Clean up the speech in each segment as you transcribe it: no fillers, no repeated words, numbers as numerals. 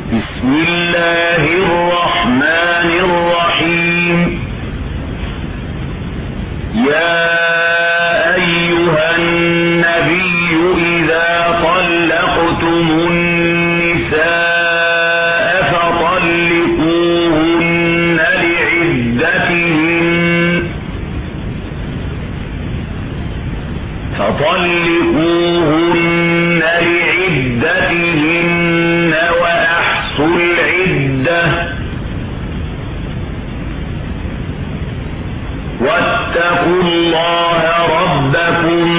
بسم الله الرحمن الرحيم. يا أيها النبي إذا طلقتم النساء فطلقوهن لعدتهن وأحصوا العدة واتقوا الله ربكم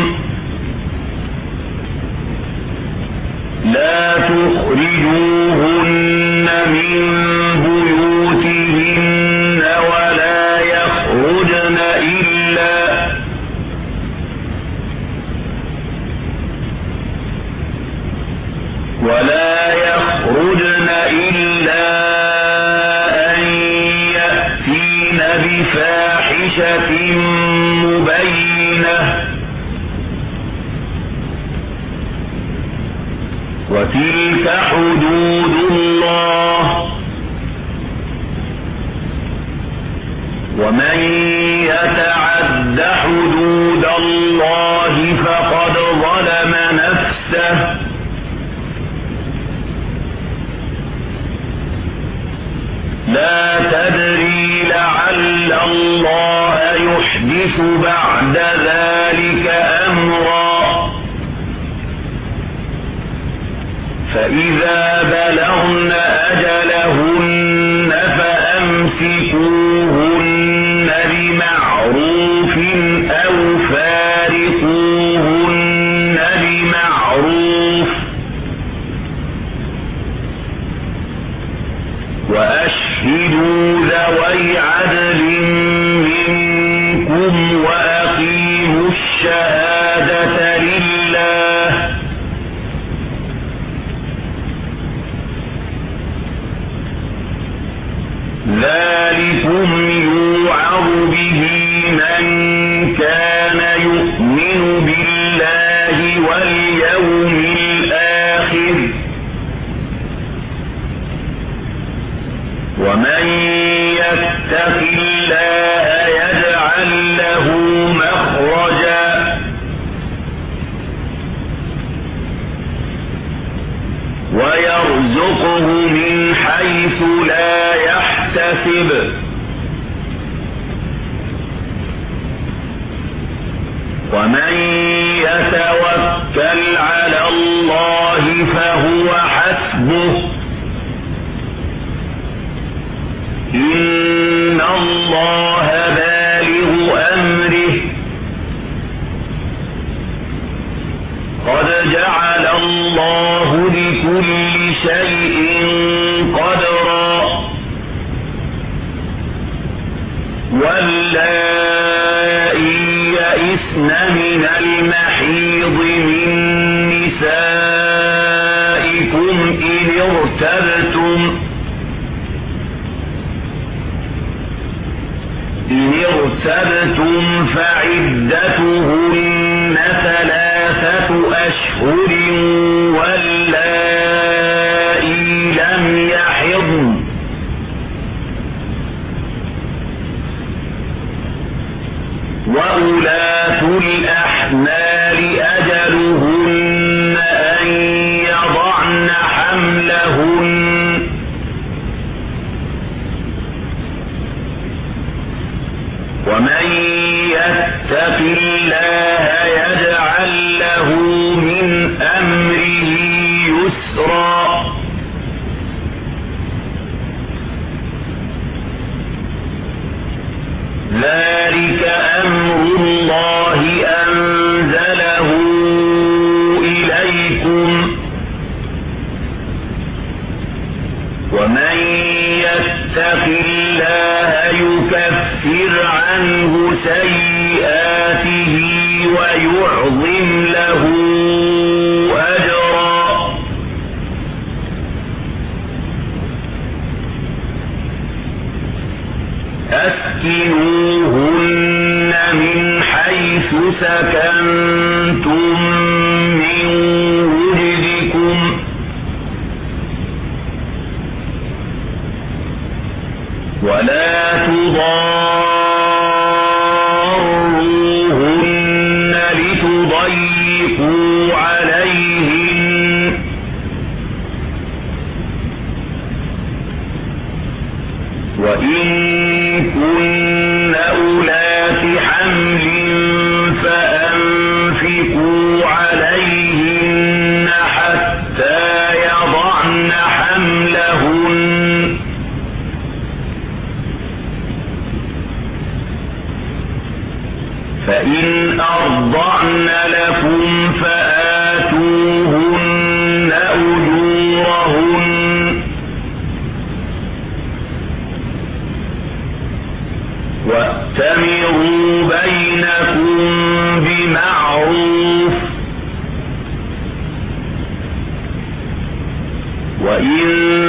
لا تخرجوهن من بيوتهن ولا يخرجن إلا أن يأتين بفاحشة مبينة وتلك حدود الله ومن يتعد حدود الله فقد ظلم نفسه لا تدري لعل الله يحدث بعد ذلك أمرا فإذا بلغن أجلهن فأمسكوهن بمعروف أو فارقوهن بمعروف وأشهدوا ذوي عدل منكم وأقيموا الشهادة لله ذلكم يوعظ به من كان يؤمن بالله واليوم الآخر ومن يتق الله يجعل له مخرجا ويرزقه من حيث لا يحتسب ومن يتوكل على الله فهو حسبه إن الله بالغ أمره قد جعل الله لكل شيء قدرا واللائي يئسن من المحيض من نسائكم إن ارتبتم فعدتهن 3 أشهر واللائي لم يحضن وأولاة الأحمال أجلهن أن يضعن حملهن ومن يتق الله يجعل له من أمره يسرا ذلك أمر الله أنزله إليكم ومن يتق الله يكفر عنه سيئاته ويعظم له أجرا أسكنوهن من حيث سكنتم من وجدكم ولا تضاروهن لتضيقوا عليهن وإن كن أولات حمل فأنفقوا عليهن حتى يضعن حملهن فإن أرضعن لكم فآتوهن أجورهن وأتمروا بينكم بمعروف وإن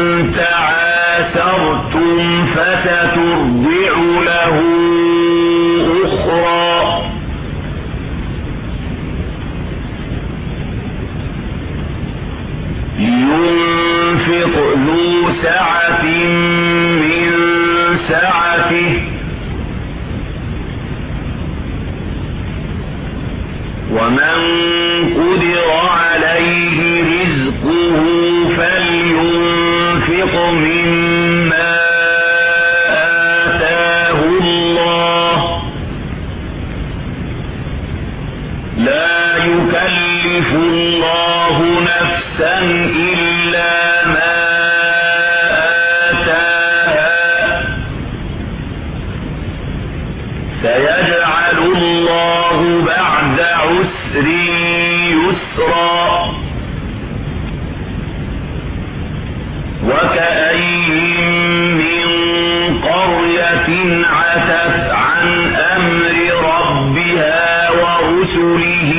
تعاسرتم فسترضع له أخرى لينفق ذو سعة من سعته ومن قدر عليه رزقه فلينفق مما آتاه الله لا يكلف الله نفسا إلا ما آتاها سيجعل الله بعد عسر يسرا وكأين من قرية عتت عن أمر ربها ورسله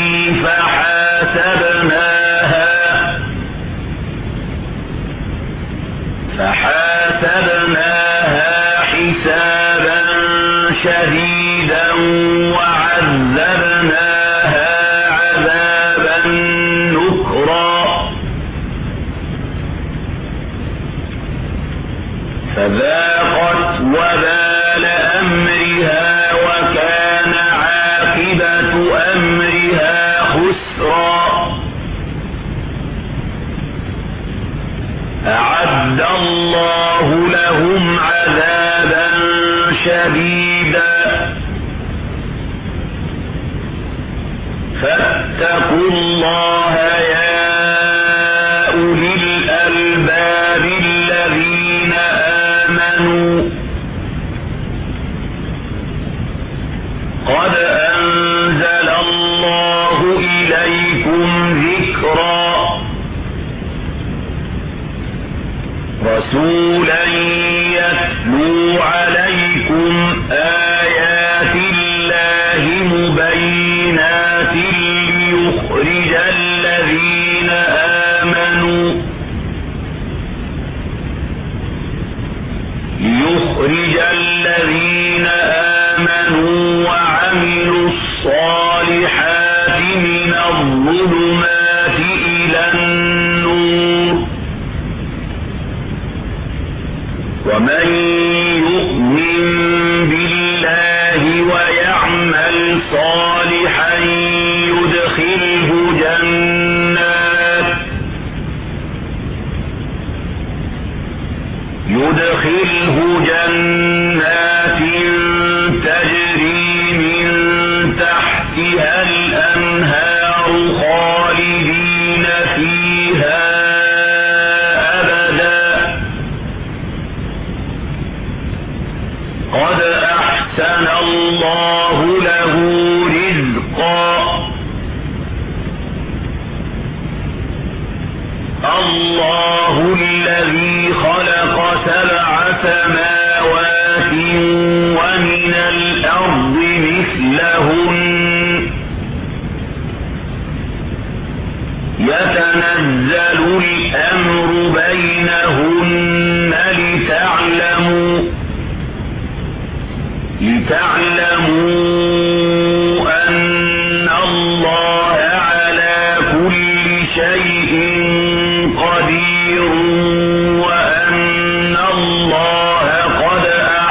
فحاسبناها حسابا شديدا وعذبناها عذابا نكرا فذاقت وبال أمرها وكان عاقبة أمرها خسرا أعد الله لهم عذابا شديدا فاتقوا الله يا أولي الألباب الذين آمنوا قد أنزل الله إليكم ذكرا رسولا يتلو عليكم آيات الله مبينات ليخرج الذين آمنوا وعملوا الصالحات من الظلمات إلى النور ومن يؤمن بالله ويعمل صالحا يدخله جنات تجري من تحتها الأنهار خالدين فيها أبدا قد أحسن الله له رزقا الله الذي خلق 7 سماوات ومن الأرض مثلهن يتنزل الأمر بينهن لتعلموا أن الله على كل شيء قدير وأن الله قد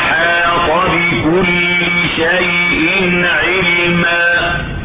كل شيء علما.